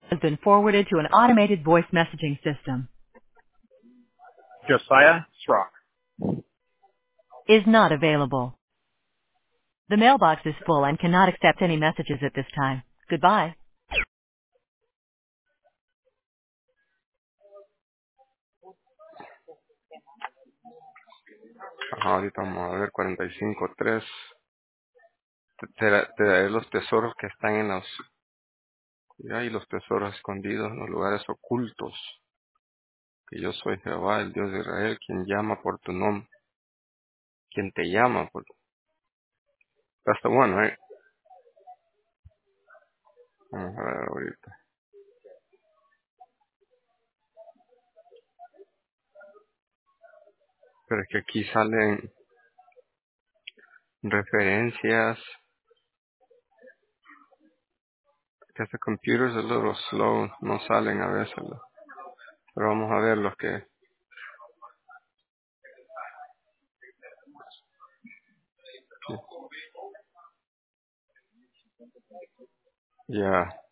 has been forwarded to an automated voice messaging system. Josiah Schrock. Is not available. The mailbox is full and cannot accept any messages at this time. Goodbye. Ajá, ahorita vamos a ver 45.3. Te daré los tesoros que están en los... Y hay los tesoros escondidos en los lugares ocultos. Que yo soy Jehová, el Dios de Israel, quien llama por tu nombre. Quien te llama por... That's the one, right? Vamos a ver ahorita. Pero es que aquí salen referencias. Because the computer's a little slow. No salen a veces. Pero vamos a ver los que... Ya.